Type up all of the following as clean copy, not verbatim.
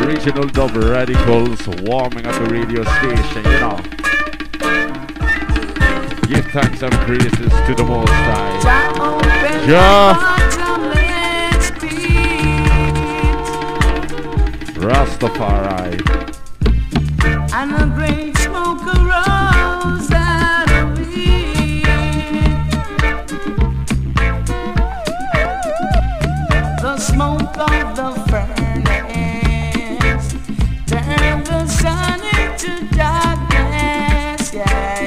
Original Dub Radicals warming up the radio station, you know. Give thanks and praises to the Most High. Rastafari. And a great smoke arose out of it. The smoke of the furnace turned the sun into darkness. Yeah,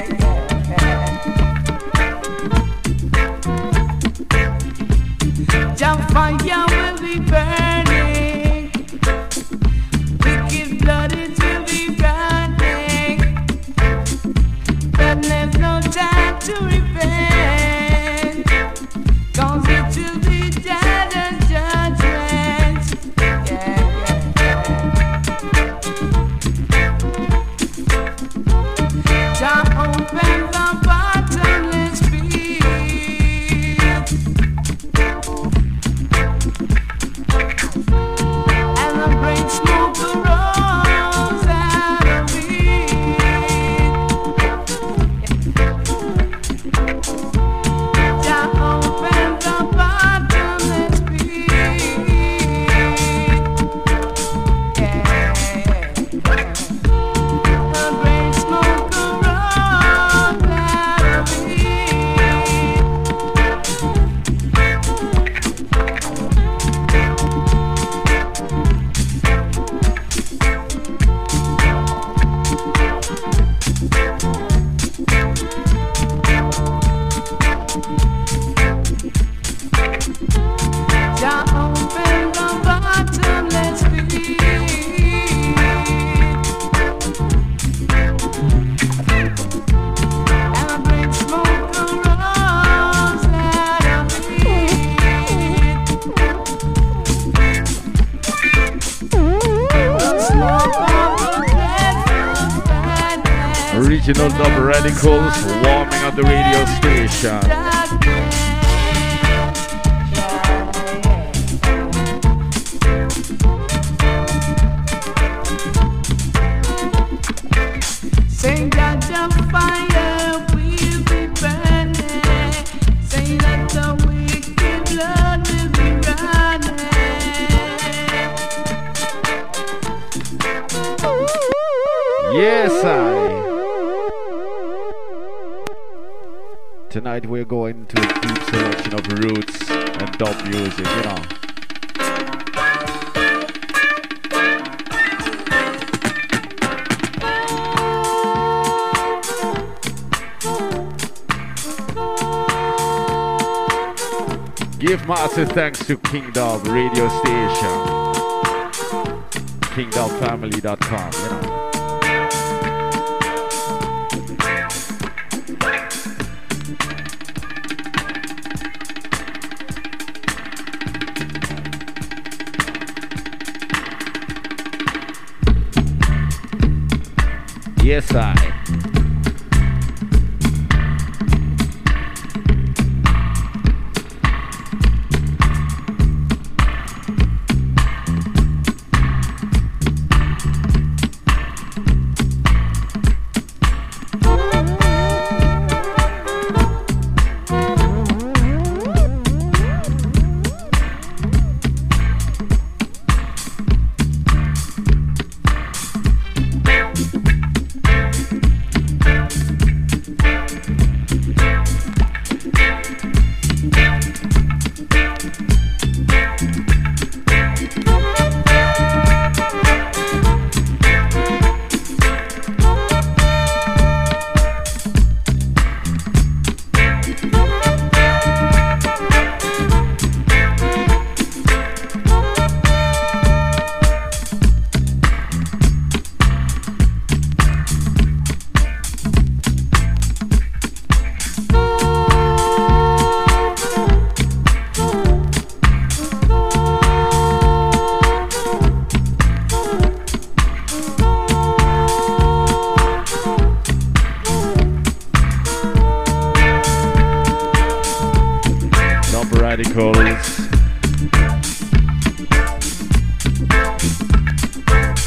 yeah. Your fire will be burning. Wicked blood it will be running. But there's no time to repent, 'cause it will be dead and judgment. Yeah, yeah, yeah. Jah open the bottomless pit, and the great smoke arose out of it. Jah open the bottomless pit. Yeah, the great smoke arose out of it. Jah open the bottomless pit, and a great smoke arose out of it. The smoke of the dreadful sadness Original Dub Radicals warming up the radio station. Say that the fire will be burning. Say that the wicked blood will be running. Yes, I. Tonight we're going to a deep selection of roots and dub music, you know. Give massive thanks to King Dub radio station, kingdubfamily.com, you know. Yes, I. Radicals.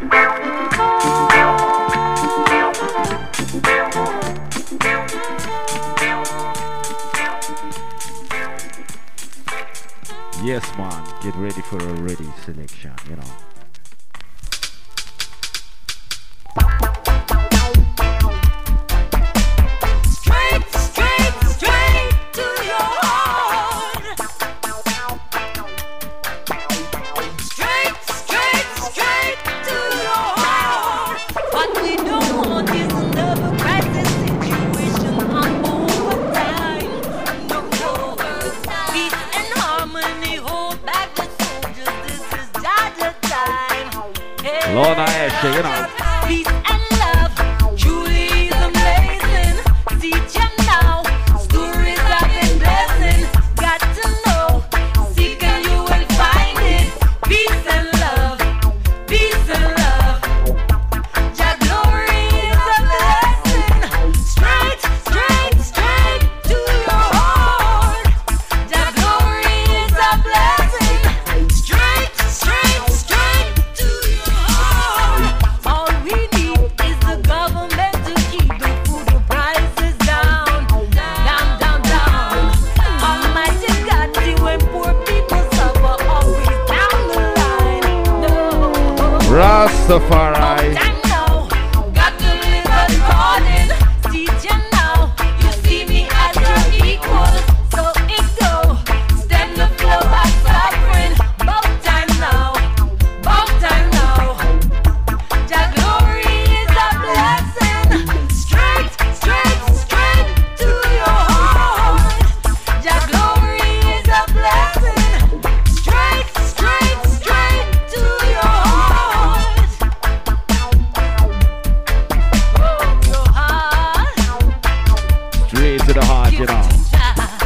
Yes, man, get ready for a ready selection, you know. Straight, straight, straight to your heart. Straight, straight, straight to your heart. What we don't want is another crisis situation on overtime. No, no, peace and harmony, hold back the soldiers. This is Jaja time. Hey, Lorna Ashe, you know. peace and love truly is amazing. See them now, stories of been blessing. Got to know, seek and you will find it. Peace and love, peace and love. Jah glory is a blessing. Straight, straight, straight to your heart. Jah glory is a blessing. Straight, straight, straight to your heart. All we need is the government to keep the food prices down, down, down, down. Almighty God, see when poor people suffer, always down the line. No. Rastafari. Time now, got to live according. See ya now, you see me as your equal. So it go, stem the flow of suffering. About time now, about time now. Jah glory is a blessing. Straight, straight, straight to your heart. Jah glory is a blessing. Straight, straight, straight to your heart. Oh, your heart. Straight to the heart, you Give it know. to Jah.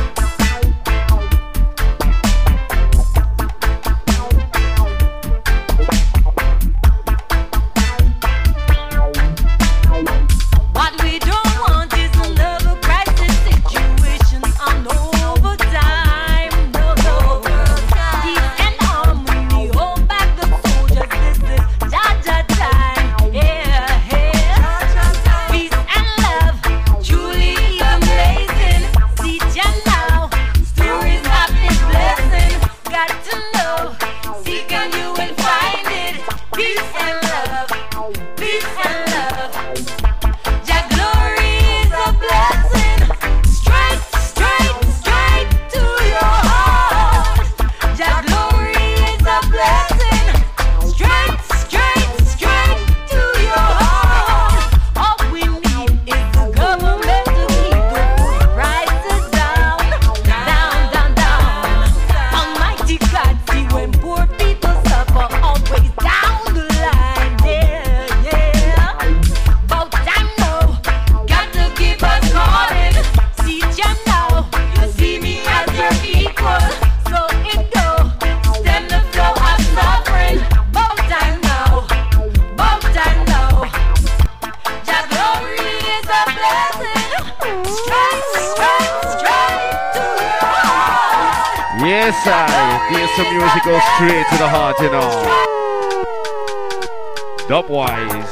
What we don't want is another crisis situation on overtime. No, no. Peace and harmony, hold back the soldiers. This is Jaja time. Yeah, yeah. Peace and love, truly amazing. See ya now, stories of this blessing. Got to know, seek and you will find it. Peace and love, peace and love. Jah glory is a blessing. Straight, straight, straight to your heart. Jah glory is a blessing. Straight, straight, straight to your heart. All we need is the government to keep the food prices down, down, down, down. Almighty God, see when poor people suffer, always down the line. Yeah, yeah. About time now, got to give us calling. See ya now, you see me as your equal. So it go, stem the flow of suffering. About time now, about time now. Jah glory is a blessing. Straight, straight, straight to your heart. Yes, I. There's some music goes straight to the heart, you know. Dubwise.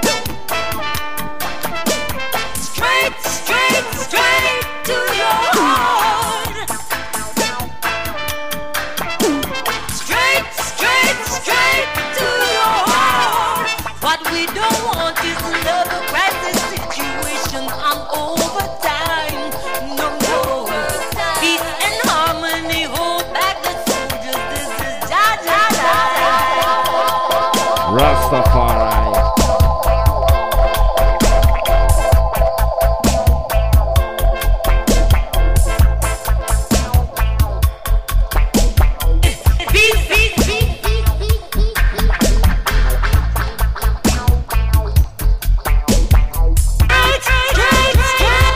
Straight, straight, straight to your heart. Straight, straight, straight to your heart. What we don't want is another crisis situation on overtime. No, no. Peace and harmony, hold back the soldiers. This is Jaja time. Rastafari. Peace, peace, peace, peace, peace, peace. Straight, straight, straight,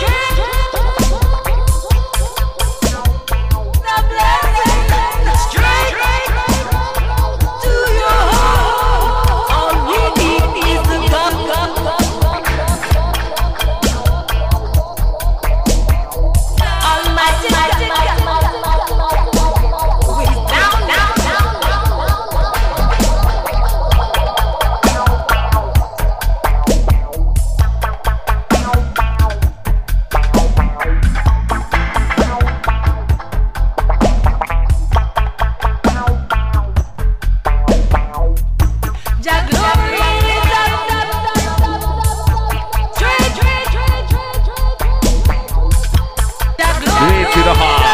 the blessing. Straight to your heart. All we need Jah glory is a Straight to the heart.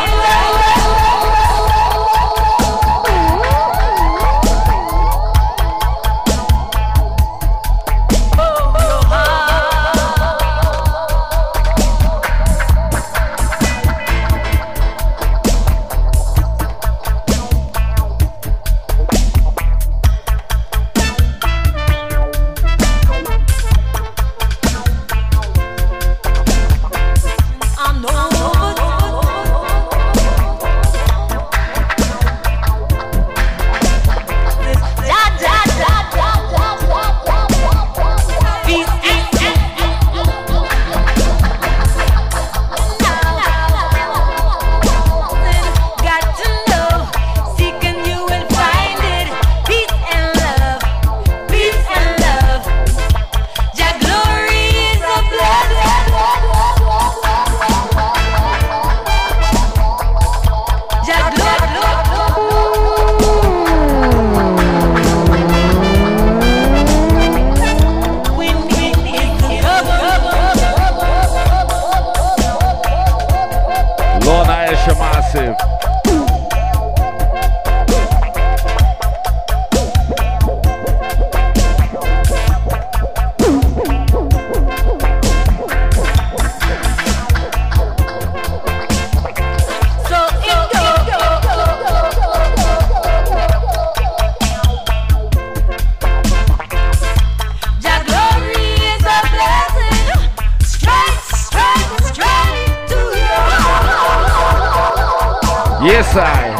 Yes, I.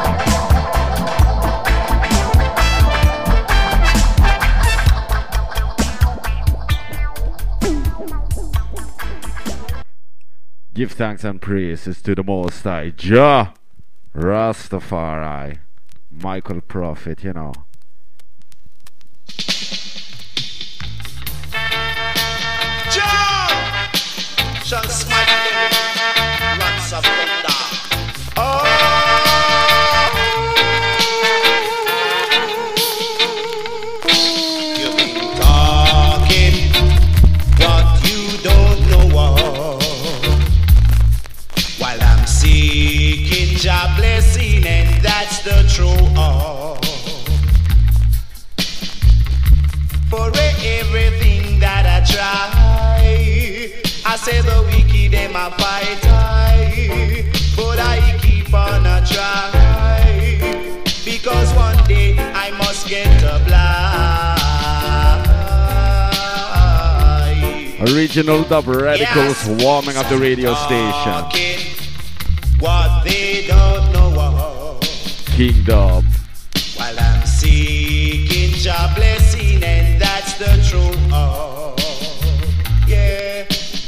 Give thanks and praises to the Most High, Jah Rastafari, Michael Prophet, you know. Jah shall smite them rats of thunder. Oh, you've been talking what you don't know of, while I'm seeking Jah blessing, and that's the true of. For everything that I try, I say the wicked them a fight I, but I keep on a try, because one day I must get a blind. Original Dub Radicals, yes, warming up the radio station. What they don't know of. King Dub. While I'm seeking Jah blessing, and that's the truth. Oh, yeah.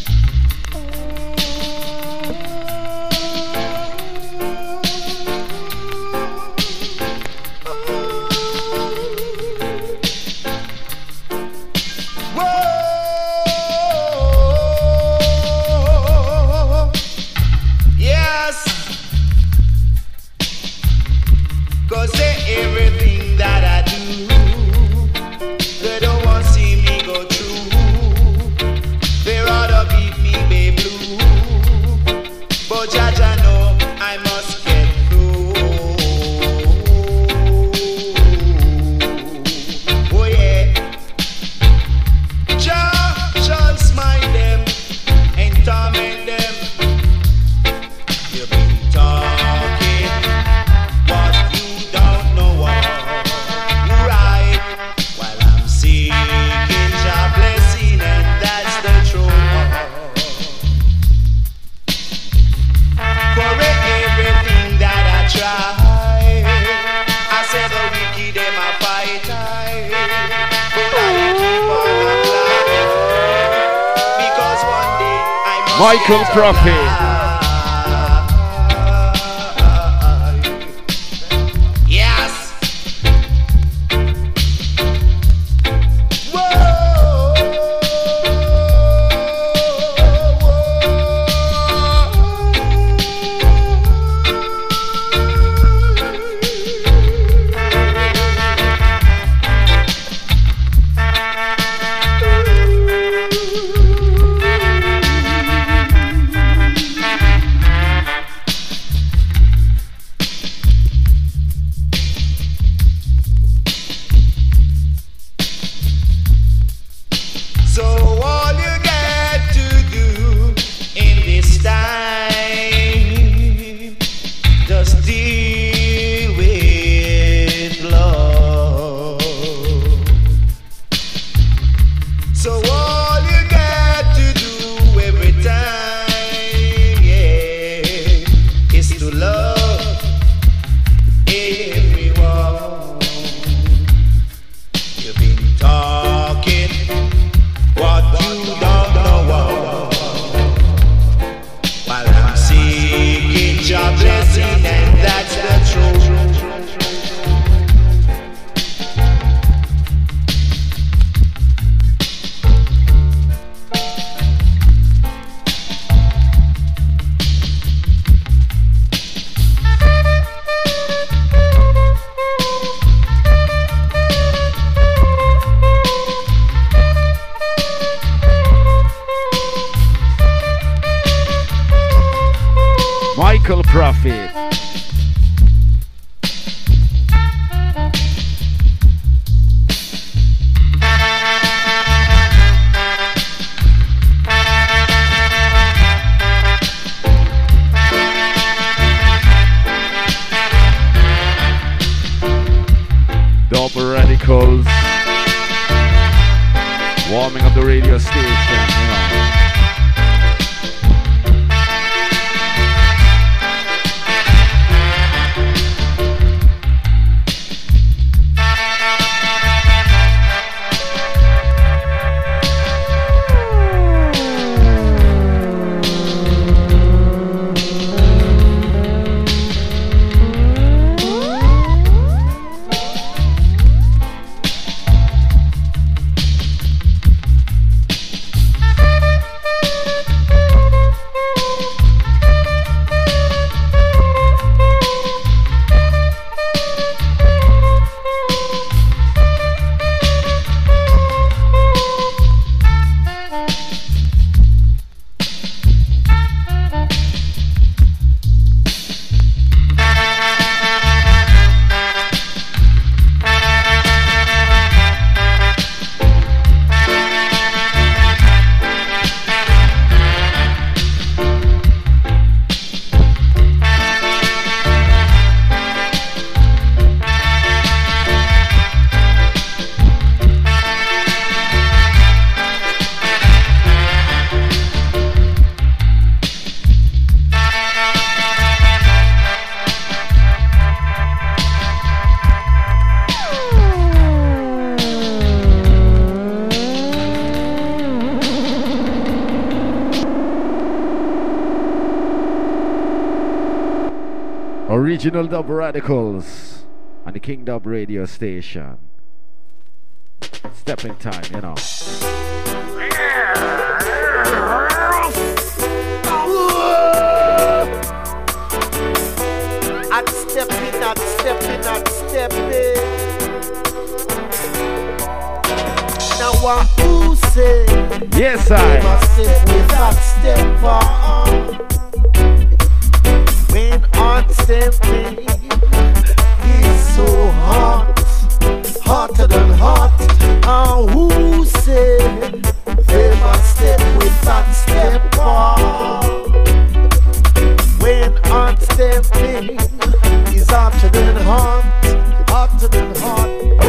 Whoa. Yes. 'Cause everything that I do, they don't want to see me go through. They rather beat me, babe, blue. But Jah know I must get through. Oh yeah. Jah shall smite them and torment them. You've been talking what you don't know of, right? While I'm seeking Jah blessing, and that's the truth. For everything that I try, I say the wicked them a fight I, but I keep on applying, because one day I must Michael get Prophet. Yes. Whoa. Warming up the radio station, you know. Original Dub Radicals on the King Dub radio station. Stepping time, you know. I'm stepping, I'm stepping, I'm stepping. Now what who say? Yes, must step without step on. When I'm stepping, it's so hot, hotter than hot. And who said they must step without step on? When I'm stepping, it's hotter than hot, hotter than hot.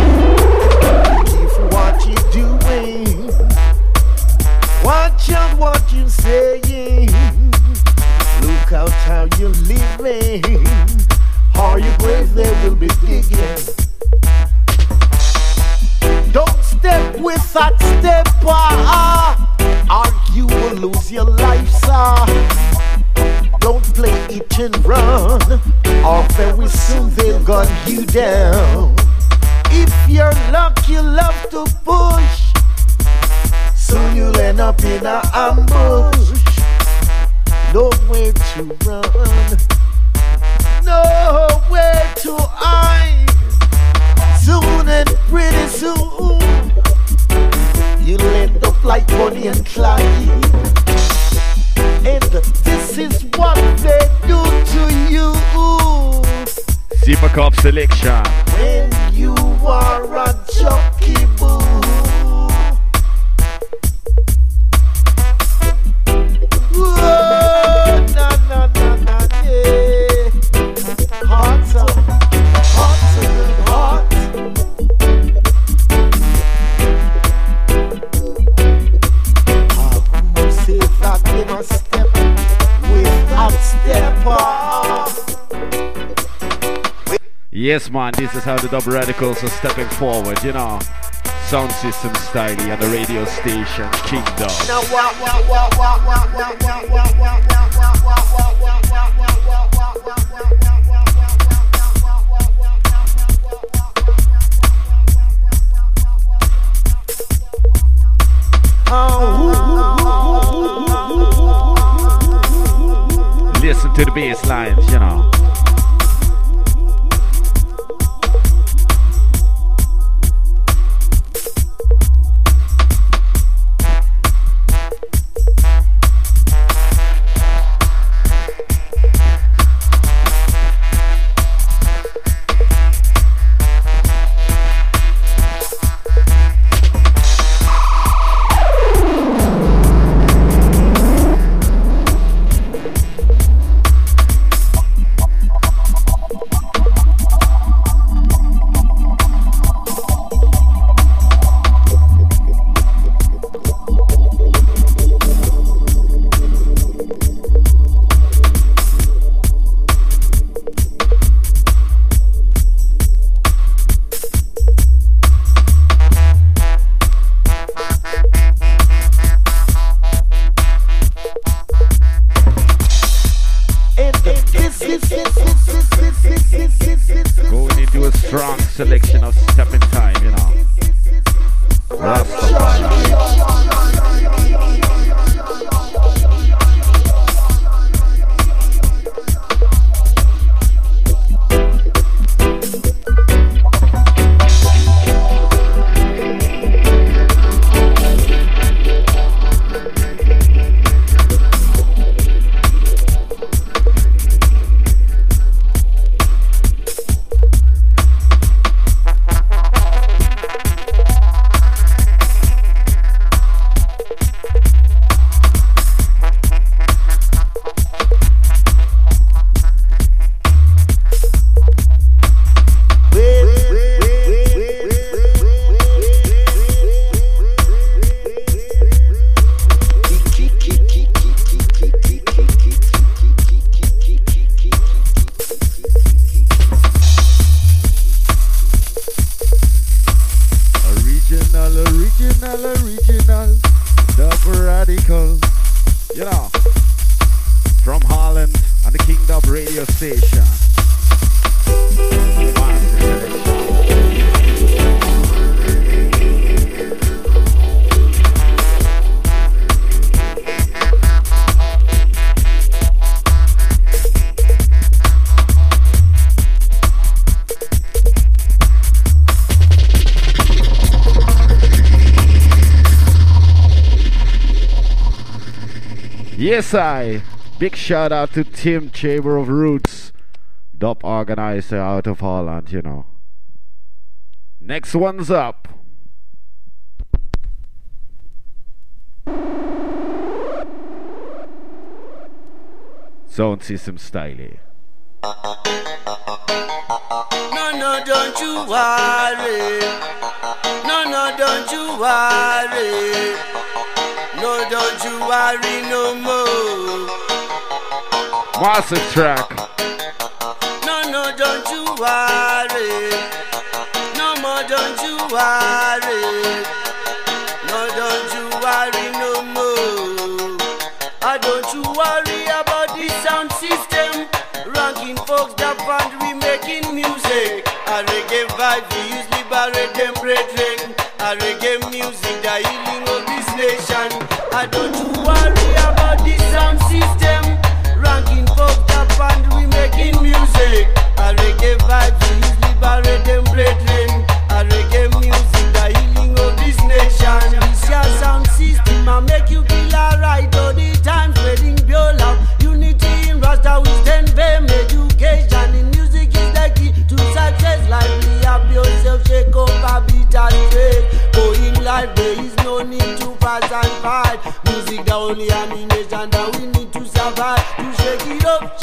If what you're doing, watch out what you're saying. Look out how you're living. Are you brave? They will be digging. Don't step with that stepper, or you will lose your life, sir. Don't play it and run, or very soon they'll gun you down. If you're lucky, you love to push. Soon you'll end up in an ambush. Nowhere to run, nowhere to hide. Soon and pretty soon, you'll end up like Bonnie and Clyde. And this is what they do to you. Super Cup selection. When you are a jockey boo. Yes, man, this is how the Dub Radicals are stepping forward, you know. Sound system style on the radio station, King Dub. Listen to the bass lines, you know. selection of Step in Time, you know. Rastafari. Original, dub radical, you know, from Holland and the King Dub radio station. Yes, big shout out to Tim Chamber of Roots, dub organizer out of Holland, you know. Next one's up. Sound System Style. No, don't you worry. No, don't you worry. No, don't you worry no more. Massive track. No, don't you worry. No more, don't you worry. No, don't you worry no more. Don't you worry about the sound system. Ranking folks that fund we making music. A reggae vibe, we use liberate them brethren. A reggae music, the healing of this nation. Don't you worry about the sound system. Ranking folks that fund we making music. A reggae vibe, we use liberate them brethren. A reggae music, the healing of this nation. This your sound system, I make you feel alright all the time. Spreading pure love, unity in Rasta, we stand firm. Education in music is the key to success. Lively up yourself, shake up a beat and straight. Going live, there is no need to pass and fight. Music the only ammunition that we need to survive. To shake it up,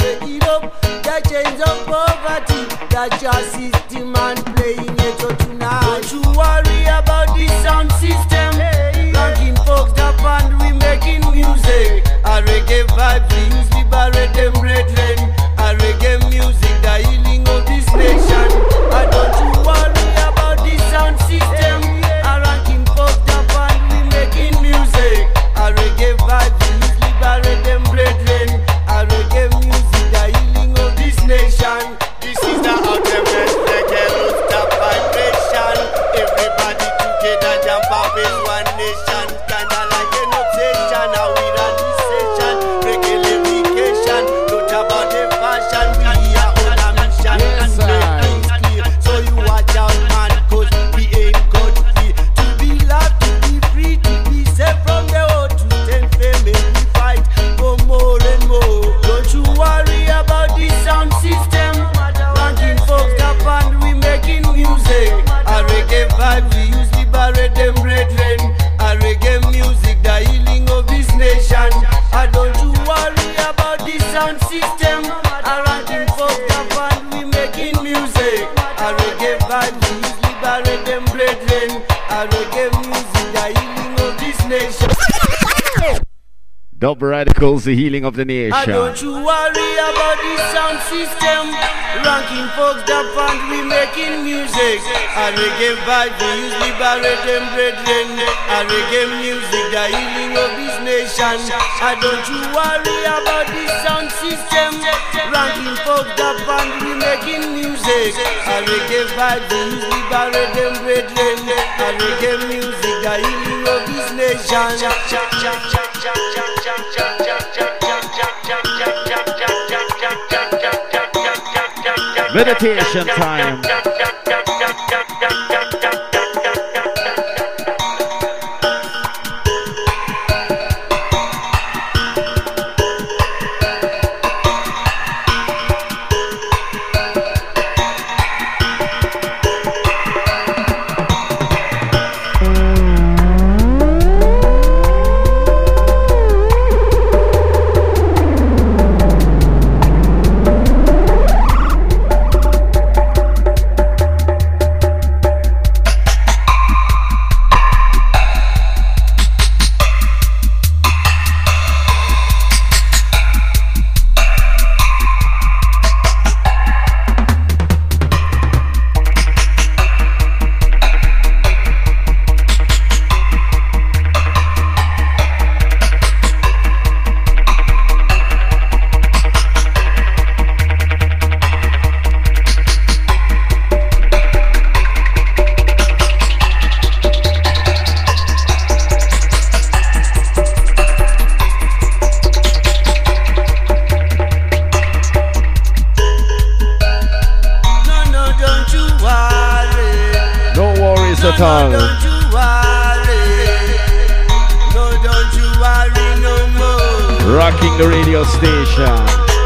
the chains of poverty. That's your system and playing it all tonight. Don't you worry about the sound system. Ranking folks that fund we making music. A reggae vibe, we use liberate them brethren. A reggae music, the healing of this nation. Don't you worry about the sound system. A ranking folks that fund we making music. A reggae vibe, we use liberate them brethren. A reggae music, the healing of this nation. This is the ultimate reggae rooftop vibration. Everybody together jump up as one nation. Kinda like an obsession. How we run this session. Reggae levication. Not about the fashion. We are on a mission. Yes, And make things clear. So you watch out, man, cause we ain't got fear. To be loved, to be free, to be safe from the old. To stand firm and we fight for more and more. Don't you worry about the sound system. Ranking folks that fund we making music. A reggae vibe, we use liberate them brethren. A reggae music. Dub Radicals, the healing of the nation. Don't you worry about the sound system. Ranking folks that fund we making music. And reggae vibe, we use liberate them brethren. And reggae music, the healing of this nation. Don't you worry about the sound system. Ranking folks that fund we making music. And reggae vibe, we use liberate them brethren. And reggae music, the healing of this nation. Meditation time. Rocking the radio station.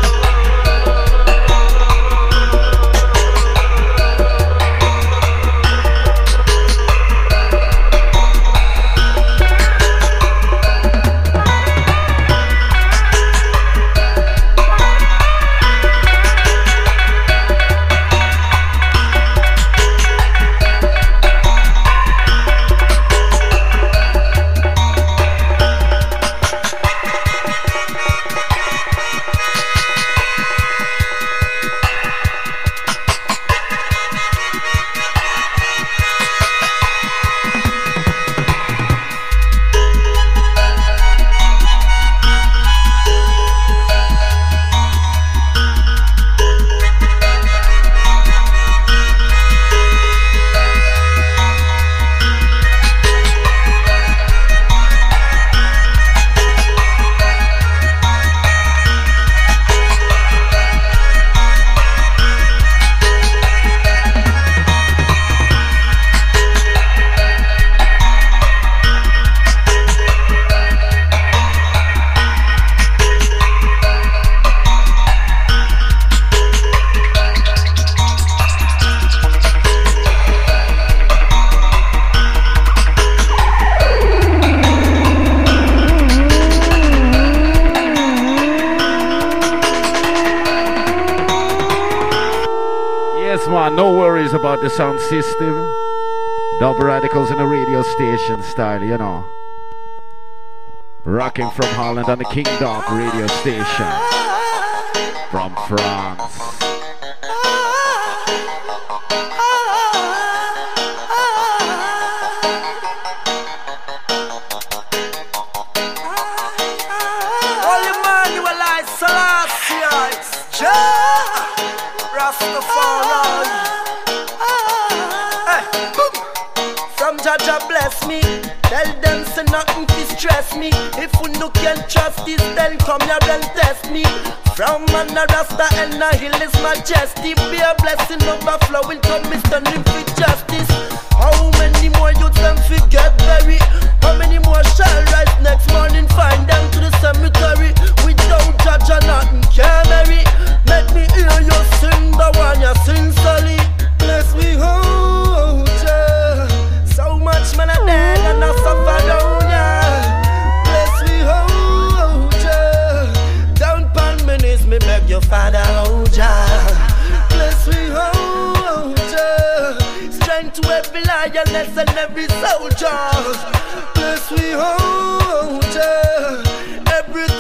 No worries about the sound system. Dub Radicals in a radio station style, you know. Rocking from Holland on the King Dog radio station. From France. Holy Manuel I Selassie, Rastafari. From Jaja bless me. Tell them say nothing to stress me. If we no can trust this, then come here and test me. From an Rasta and a hill is majesty. Be a blessing overflowing, come Mr. Nim for justice. How many more youths them forget bury? How many more shall rise next morning? Find them to the cemetery. Without Jaja nothing can marry. Make me hear you sing the one you sincerely. Bless me, hold ya. So much man are dead and I suffer down ya. Bless me, hold ya. Down pan minutes, me beg your father, hold ya. Bless me, hold ya. Strength to every lioness and every soldier. Bless me, hold ya. Every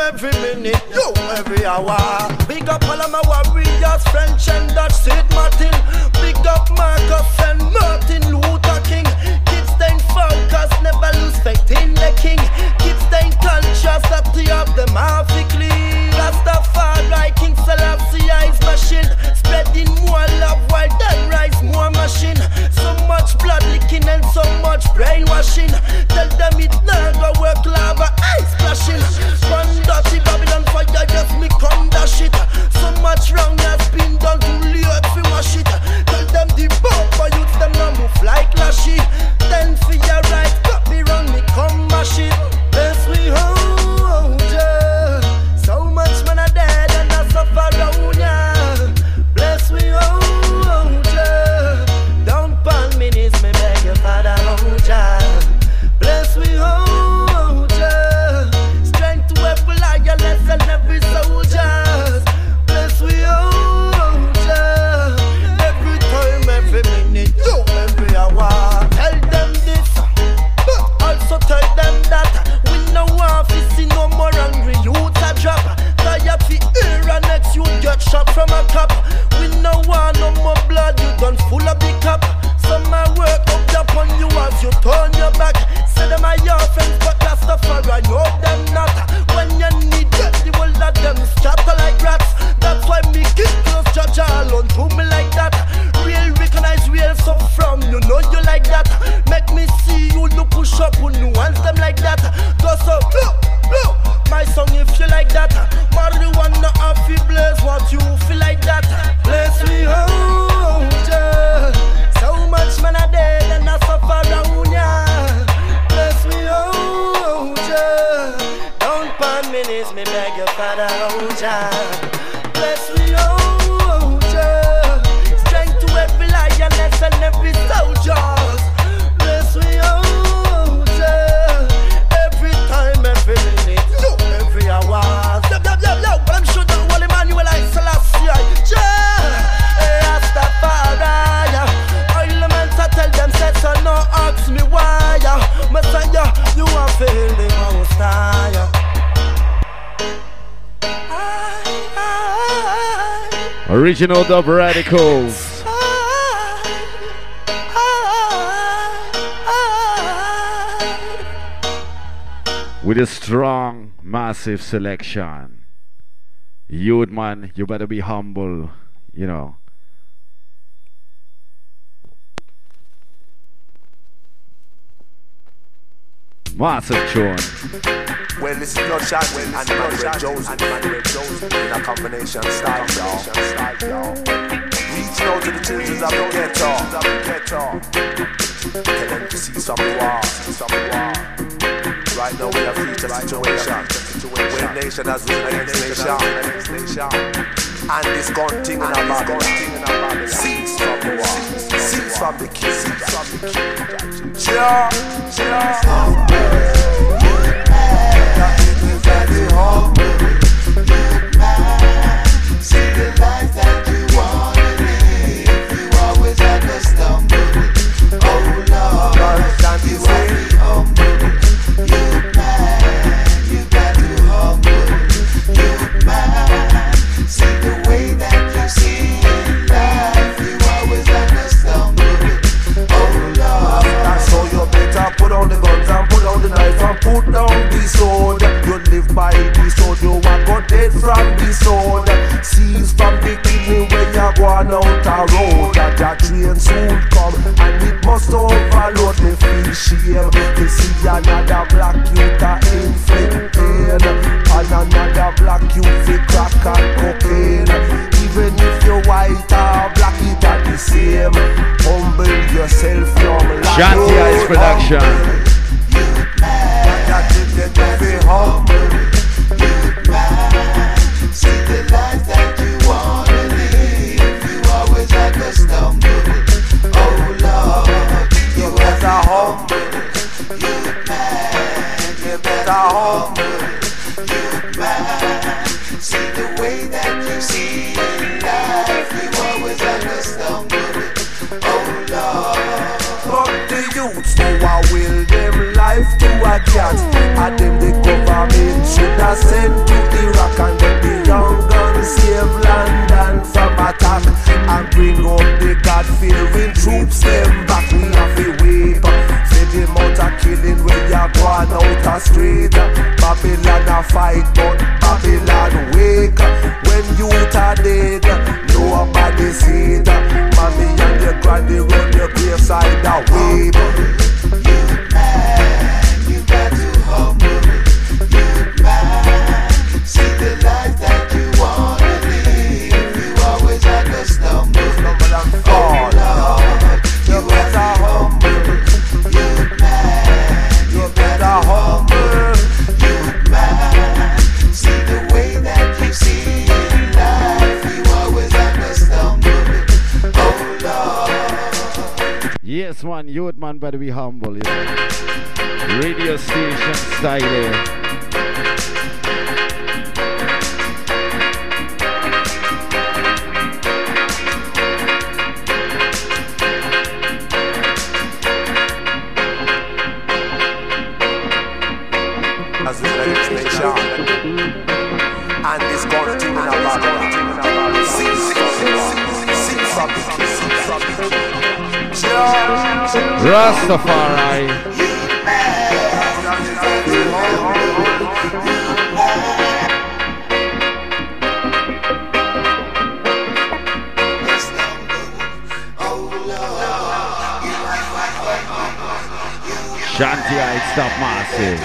every minute, yo, every hour. Big up all of my warriors, French and Dutch, St. Martin. Big up Marcus and Martin Luther King. Keep staying focused, never lose faith in the king. Keep staying conscious that the of them halfly. Rastafari, King Selassie is machine. Spreading more love while then rise more machine. So much blood leaking and so much brainwashing. Tell them it never work, lava ice splashing. Run dirty Babylon fire, just me come dash it. So much wrong has been done to late fi wash it. Tell them the bumper youth them no move like lashy. Then for your right, got me wrong, me come mash it. Bless we hold ya. So much man are dead and I suffer around ya. Bless we hold ya. Don't pan minis, me beg your father hold ya. Bless we hold ya. Strength to every lioness and every soldier. Bless we hold ya. Every time, every minute, yo, every hour. Tell them this, but also tell them that. We no want to see no more angry youth a drop. Tired fi hear and next you get shot from a cop. We no want no more blood, you done full of the cup. Some my work up upon you as you turn your back. Say them are your friends, but Rastafari know them not. When you need them, the whole of them scatter like rats. That's why me keep close, judge alone to me like that. Real recognize real, so from you know you like that. Make me see you look push up, who nuance them like that. Go so blow, blow, my song if you like that. Marijuana off you blaze, what you feel like that. Bless me hold ya. So much man are dead and I suffer around ya. Bless me hold ya. Don't pan minis, me beg your father hold ya. Bless me hold ya. Strength to every lioness and every soldier. Bless me hold ya. Every time, every minute, yo, every hour. But I'm sure that Holy Emmanuel I Selassie. Hey, Rastafari. I tell them say so, no ask me why. Messiah, you are feeling most high. Original Dub Radicals. With a strong, massive selection. Youth man, you better be humble, you know. Massive tune. Well, this is Bloodshot and Manuel Jones in a combination style, y'all. Reach out to the children of the ghetto. Tell them to see some war. Right now we have reached a situation where nation has risen against nation. And this gun thing in our body. Cease from the war. Cease from the kill. See the life that you want to live. You always have to stumble. Oh Lord, you want to be humble. You man, you got to humble. You man, see the way that you see life. You always have to stumble. Oh Lord, so you better put on the guns and put on the knife and put down the sword. You live by the sword, you are got dead from the sword. Cease from the kidney when you go on out a road. That train soon come and it must overload. Me feel shame to see another black youth a inflict pain, and another black youth fi crack and cocaine. Even if you white or black, it are the same. Humble yourself, young lad. Shanty Eyes Production. see the life that you want to live. You always have to stumble. Oh Lord, you better humble. You man, you better humble. You man, see the way that you see life. You always have to stumble. Oh Lord. But the youths who are will them life to a cat, and them the government should have sent to man better be humble, you know. Radio station style here. As the lyrics mention, and this continue about Rastafari. Shanti, I stop massive.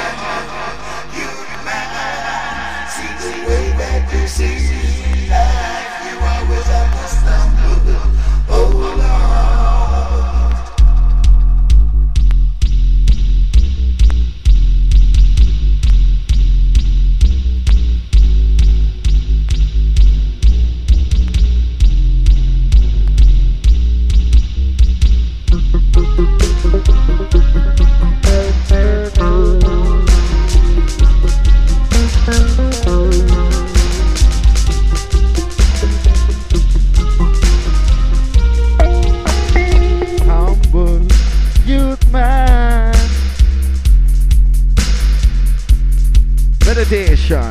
Meditation.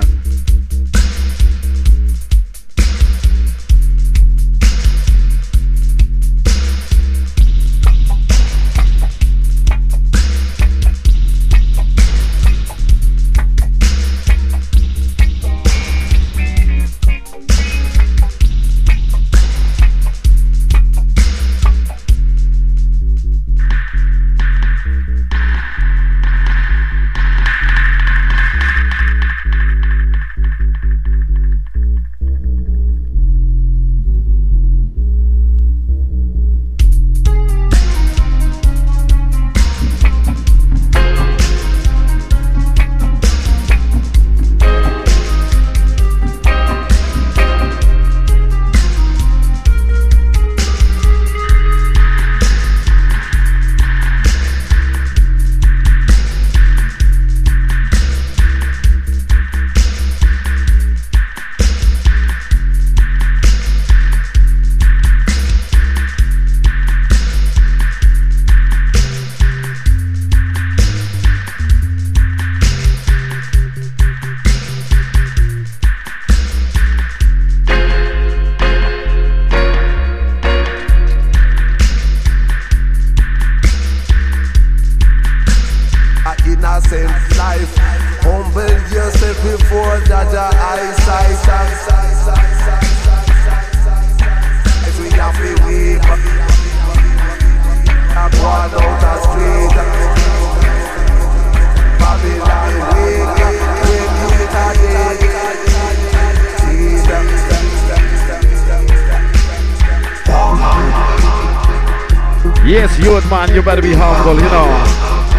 Yes, youth man, you better be humble, you know.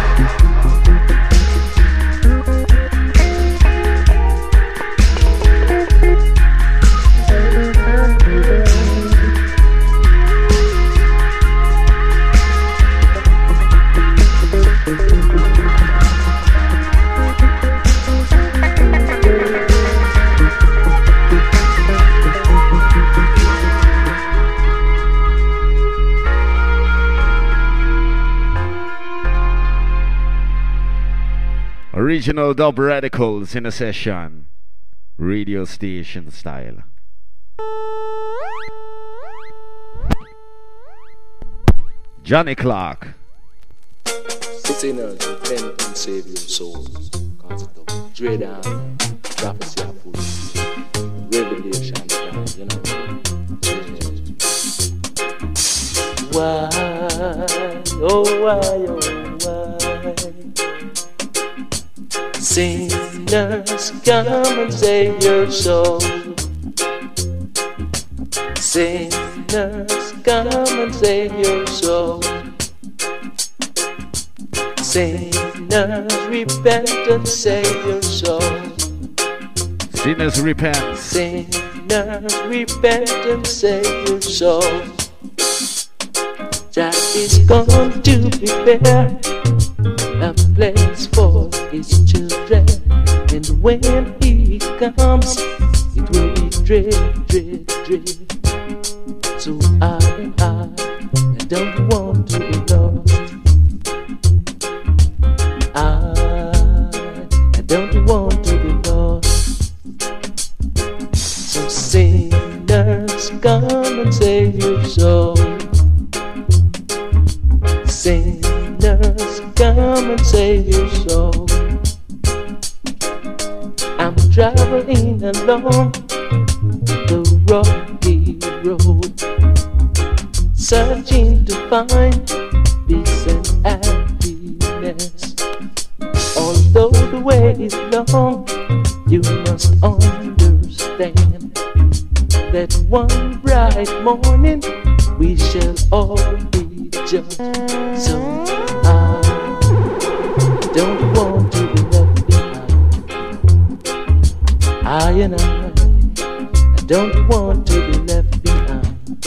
Original dub radicals in a session, radio station style. Johnny Clark. Sinners, repent and save your souls. Cause of the dread and prophecy of food. Revelation time, you know. Why, oh why, oh why? Sinners, come and save your soul. Sinners, come and save your soul. Sinners, repent and save your soul. Sinners, repent. Sinners, repent and save your soul. Jah is going to prepare a place for his children, and when he comes, it will be dread, dread, dread. So I don't want to be lost. I don't want to be lost. So sinners, come and save your soul. Sinners, come and save your soul. I'm traveling along the rocky road, searching to find peace and happiness. Although the way is long, you must understand that one bright morning we shall all be judged. So I don't want to be left behind. I don't want to be left behind.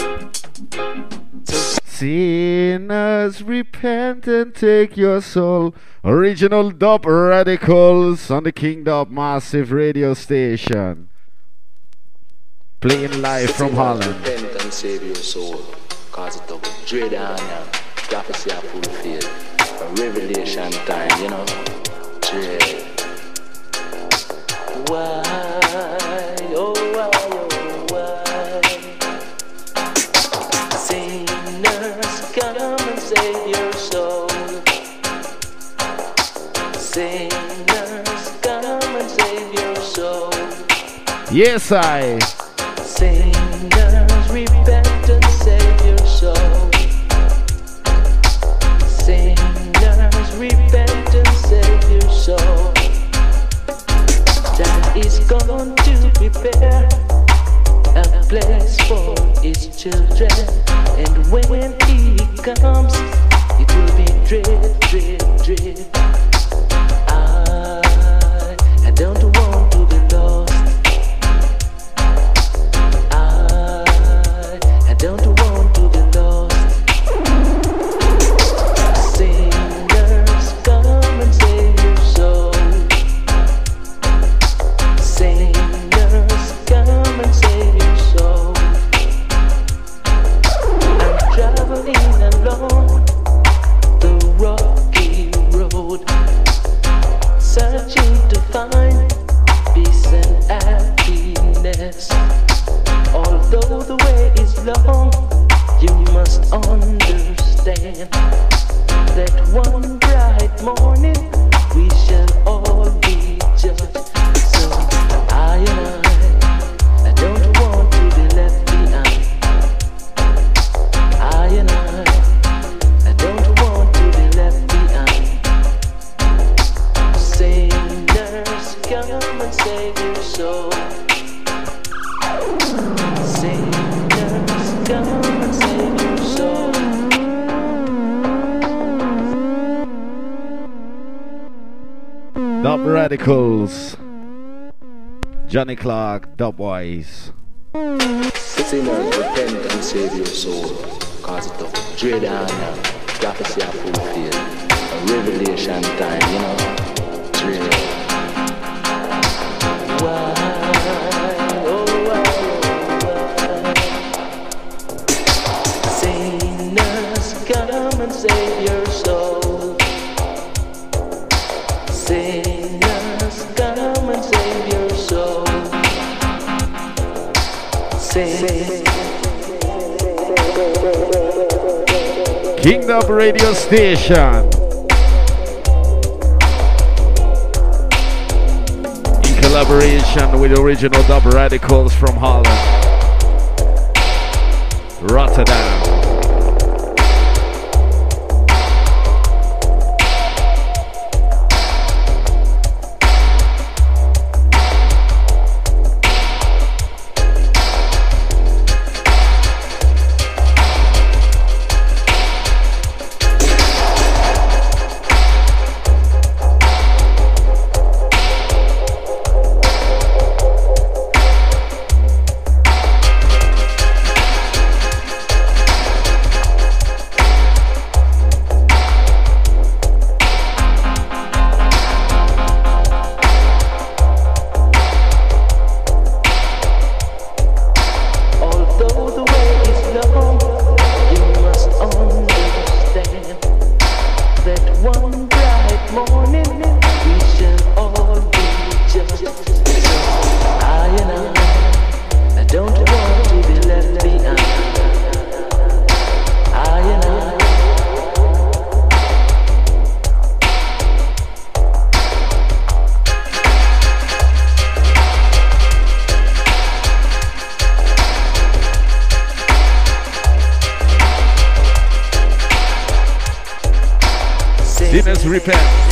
Sinners, repent and take your soul. Original Dub Radicals on the King Dub Massive radio station. Playing live from Holland. Repent and save your soul, cause it up dread on ya. Prophecy are fulfilled. A revelation time, you know. Dread. Why, oh why, oh why? Sinners, come and save your soul. Sinners, come and save your soul. Yes, I. Sinners, repent and save your soul. Sinners, repent and save your soul. That is going to prepare a place for his children, and when he comes, it will be dread, dread, dread. I don't want to be lost. I don't want to be lost. Sinners, come and save your soul. Sinners, come and save your soul. I'm traveling along the rocky road, searching to find peace and happiness. Although the way is long, you must understand that one bright morning we shall all be judged. So I don't want to be left behind. I don't want to be left behind. Sinners, come and save your soul. Sinners, come and save your soul. Dub Radicals. Johnny Clark, Dubwise. Sinners, repent and save your soul, cause it up dread on ya. Prophecy are fulfilled. A revelation time, you know. Dread. Why, oh why, oh why? Sinners, come and save your soul. Sinners, come and save your soul. King Dub radio station. In collaboration with original Dub Radicals from Holland, Rotterdam. repent.